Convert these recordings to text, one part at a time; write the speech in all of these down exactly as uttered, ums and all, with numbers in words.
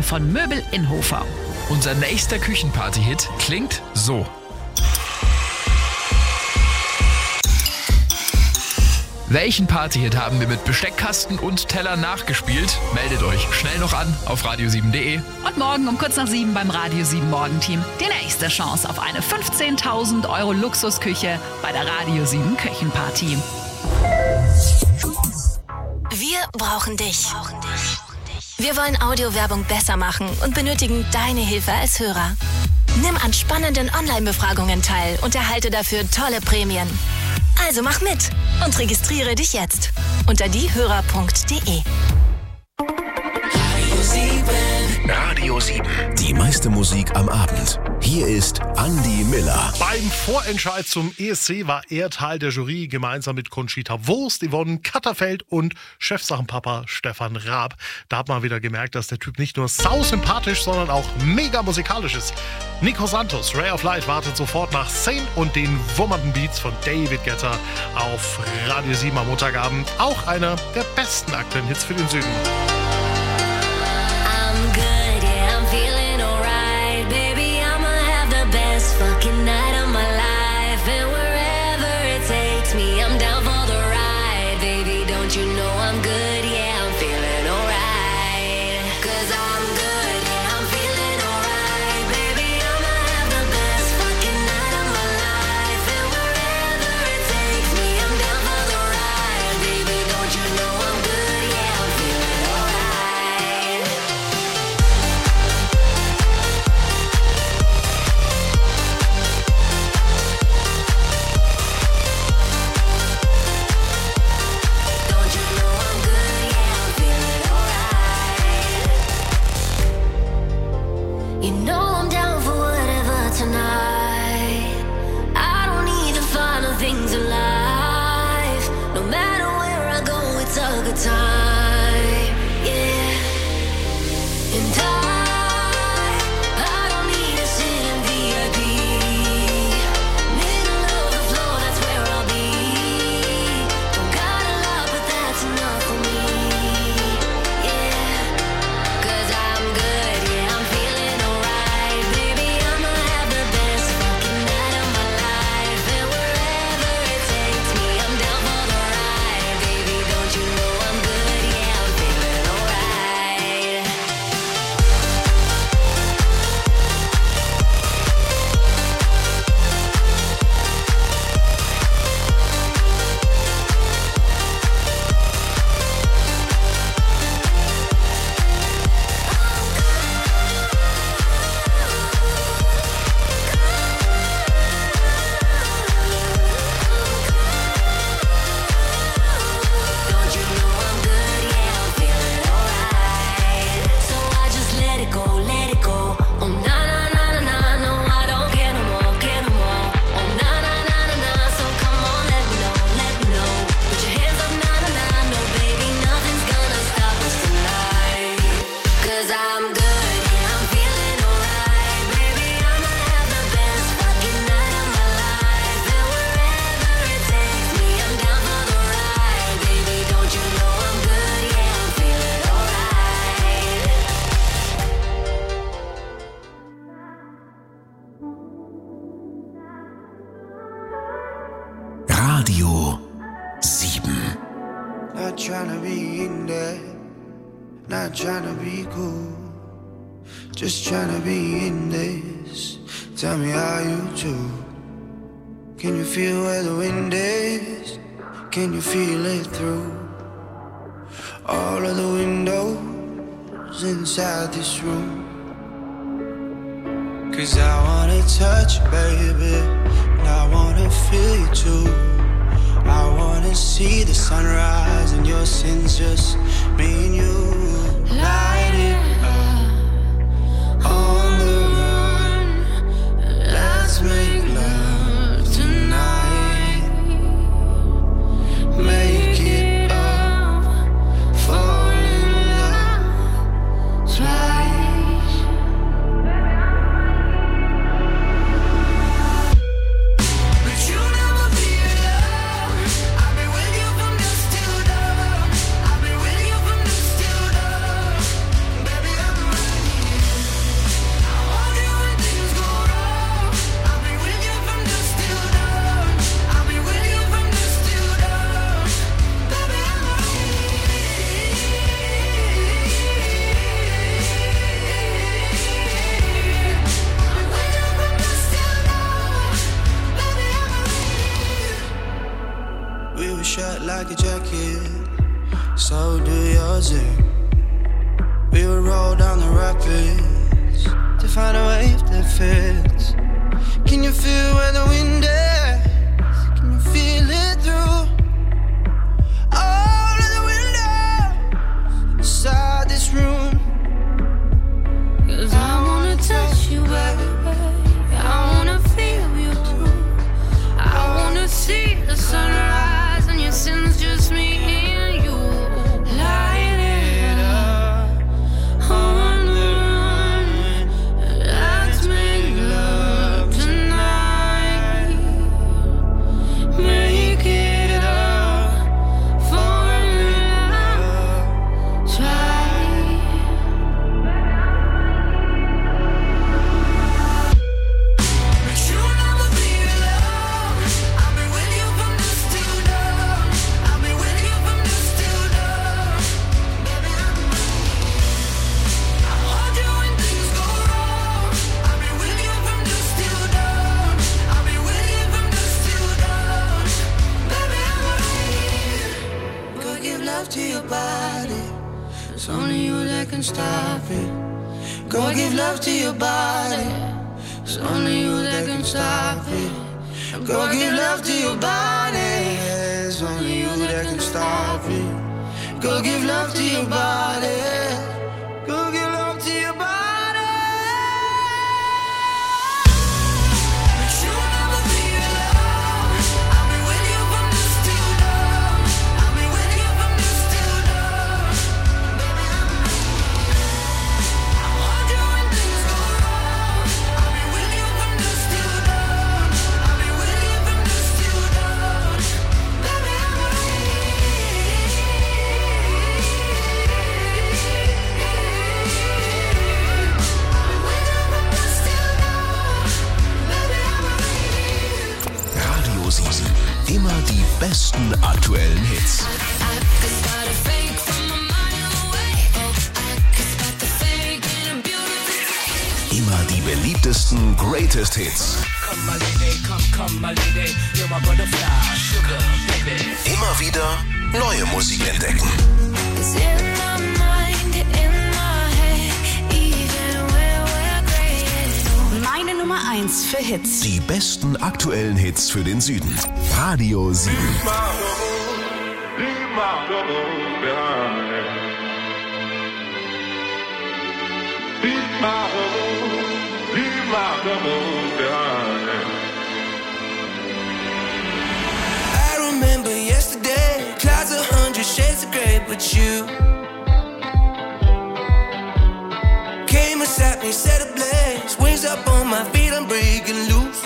von Möbel Inhofer. Unser nächster Küchenparty-Hit klingt so. Welchen Partyhit haben wir mit Besteckkasten und Teller nachgespielt? Meldet euch schnell noch an auf radio sieben punkt de. Und morgen um kurz nach sieben beim Radio sieben Morgenteam die nächste Chance auf eine fünfzehntausend Euro Luxusküche bei der Radio sieben Küchenparty. Wir brauchen dich. Wir wollen Audiowerbung besser machen und benötigen deine Hilfe als Hörer. Nimm an spannenden Online-Befragungen teil und erhalte dafür tolle Prämien. Also mach mit und registriere dich jetzt unter diehörer punkt de. Radio sieben. Die meiste Musik am Abend. Hier ist Andi Miller. Beim Vorentscheid zum E S C war er Teil der Jury, gemeinsam mit Conchita Wurst, Yvonne Katterfeld und Chefsachenpapa Stefan Raab. Da hat man wieder gemerkt, dass der Typ nicht nur sausympathisch, sondern auch mega musikalisch ist. Nico Santos, Ray of Light, wartet sofort nach Saint und den wummernden Beats von David Guetta auf Radio sieben am Montagabend. Auch einer der besten aktuellen Hits für den Süden. Fucking night of my life, and wherever it takes me, I'm down for the ride, baby. Don't you know I'm good? Yeah, I'm feeling alright. Cause I'm good, yeah, I'm feeling alright, baby. I'ma have the best fucking night of my life, and wherever it takes me, I'm down for the ride, baby. Don't you know I'm good? Yeah, I'm feeling alright. You know I'm down for whatever tonight. I don't need the final things in life. No matter where I go, it's a good time. Yeah. And I, I don't need to sit in V I P. Middle of the floor, that's where I'll be. Don't got a lot, but that's enough for me. Yeah. Cause I'm good, yeah, I'm feeling alright, baby. I'ma have the best fucking night of my life, and wherever it takes me, I'm down for the ride, baby. Don't you know I'm good? Yeah, I'm feeling alright. Don't you know I'm good? Yeah, I'm feeling alright. So I just let it go, let it go. Oh na na na na na, no I don't care no more, care no more. Oh na na na na na, so come on, let me know, let me know. Put your hands up, na na na, no baby, nothing's gonna stop us tonight. Cause I'm good, yeah, I'm feeling alright, baby. I'ma have the best fucking night of my life, and wherever it takes me, I'm down for the ride, baby. Don't you know I'm good? Yeah, I'm feeling alright. Radio sieben. Not tryna be in there, not tryna be cool, just tryna be in this. Tell me how you do. Can you feel where the wind is? Can you feel it through all of the windows inside this room? Cause I wanna touch you, baby, and I wanna feel you too. I wanna see the sunrise and your sins, just me and you. Light it up on the run. Let's make love tonight. Make it up, fall in love twice. But you never be alone. I've been with you from dusk till dawn. I've been with you from dusk till dawn. Go give love to your body. It's only you that can stop it. Go give love to your body. It's only you that can stop it. Go give love to your body. Go give love to your body. But you'll never be alone. I'll be with you from dusk till dawn. I'll be with you from dusk till dawn. Baby, I'm I'll hold you when things go wrong. I'll be with you from dusk till dawn. I'll be with you from dusk till dawn. Baby, I'm Radio sieben. Immer die besten aktuellen Hits. Immer die beliebtesten Greatest Hits. Immer wieder neue Musik entdecken. Meine Nummer eins für Hits. Die besten aktuellen Hits für den Süden. Radio sieben. I remember yesterday, clouds a hundred shades of grey, but you came and sat me, set ablaze, wings up on my feet, I'm breaking loose.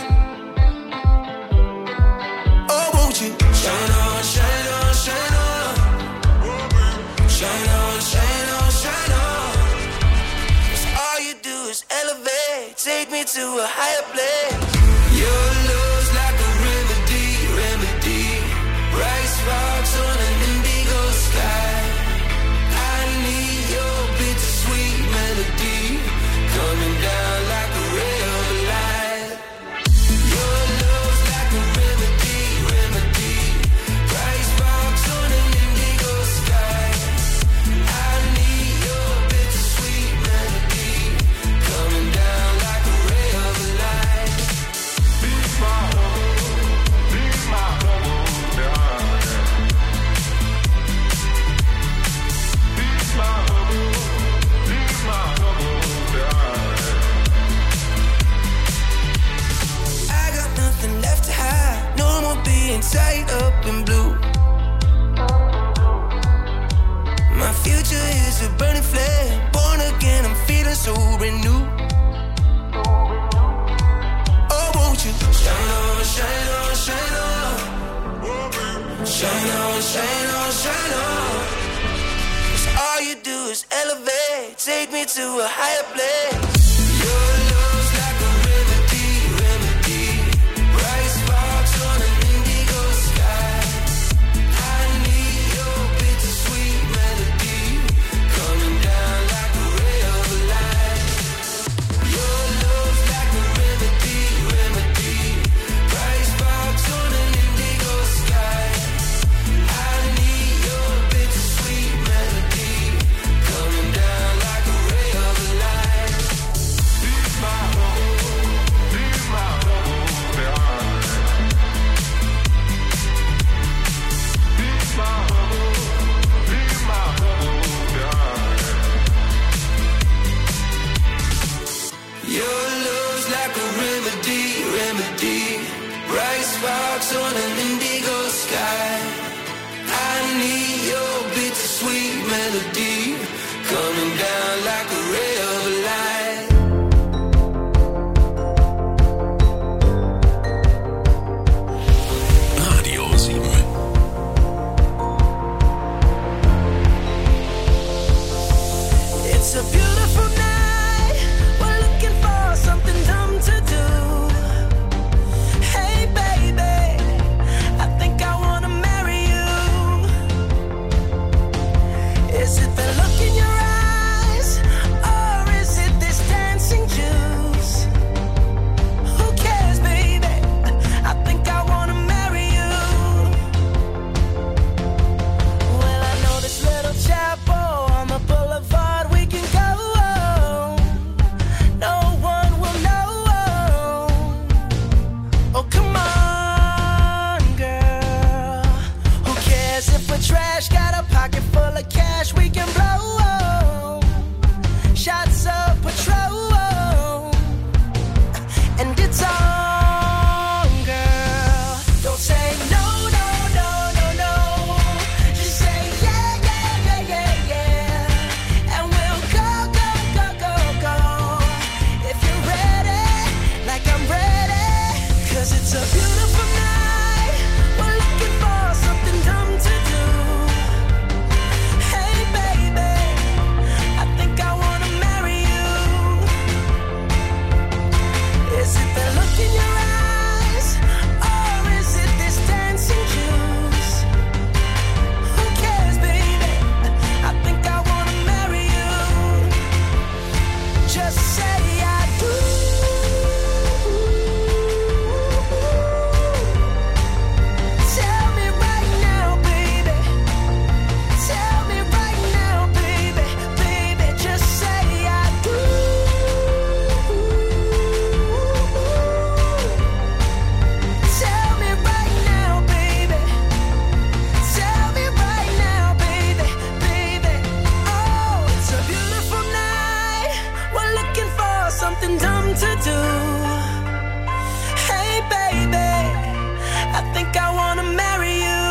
Oh, won't you shine on, shine on, shine on, shine on, shine on, shine on. 'Cause all you do is elevate, take me to a higher place. Your love's like a remedy, remedy. Bright sparks on an indigo sky. I need your bittersweet melody coming down like a ray of light. Your love's like a remedy, remedy. Bright sparks on an indigo sky. I need your bittersweet melody coming down like a ray of light. Be my home, be my home, darling. Be my home, be my home, darling. I got nothing left to hide, no more being tied up in blue. My future is a burning flame, born again, I'm feeling so renewed. Oh, won't you shine on, shine on, shine on, shine on, shine on, shine on. 'Cause all you do is elevate, take me to a higher place. Your love's like a remedy, remedy. Bright sparks on an indigo sky. I need your bittersweet melody coming down like a ray of light. Your love's like a remedy, remedy. Bright sparks on an indigo sky. I need your bittersweet melody coming down like a ray of light. Be my home, be my home, darling. Be my home, be my home, darling. Your love's like a remedy, remedy. Bright sparks on an indigo sky. I need your bittersweet melody coming down like a ray of light. Radio sieben. It's a beautiful night. We're looking for something dumb to do. Hey, baby, I think I wanna marry you. Is it the love just say I do. Tell me right now, baby. Tell me right now, baby. Baby, just say I do. Tell me right now, baby. Tell me right now, baby, baby. Oh, it's a beautiful night. We're looking for something dumb to do. Hey, baby, I think I wanna marry you.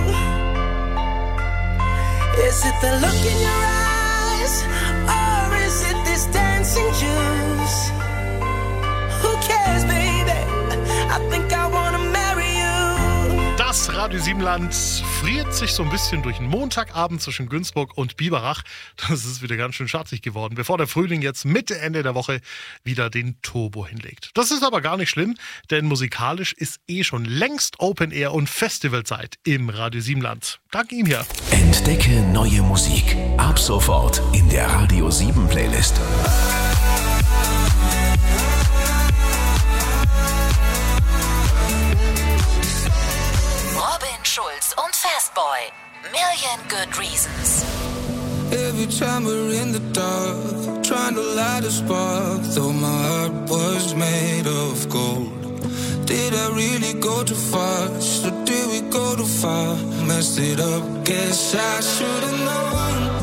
Is it the look in your eyes, or is it this dancing juice? Who cares, baby? I think I wanna marry you. Das Radio Siebenland friert sich so ein bisschen durch den Montagabend zwischen Günzburg und Biberach. Das ist wieder ganz schön schatzig geworden, bevor der Frühling jetzt Mitte, Ende der Woche wieder den Turbo hinlegt. Das ist aber gar nicht schlimm, denn musikalisch ist eh schon längst Open Air und Festivalzeit im Radio Siebenland. Dank ihm hier. Entdecke neue Musik. Ab sofort in der Radio sieben Playlist. Robin Schulz und Fastboy. Million Good Reasons. Every time we're in the dark, trying to light a spark, though my heart was made of gold. Did I really go too fast, or did we go too far? Messed it up, guess I should've known.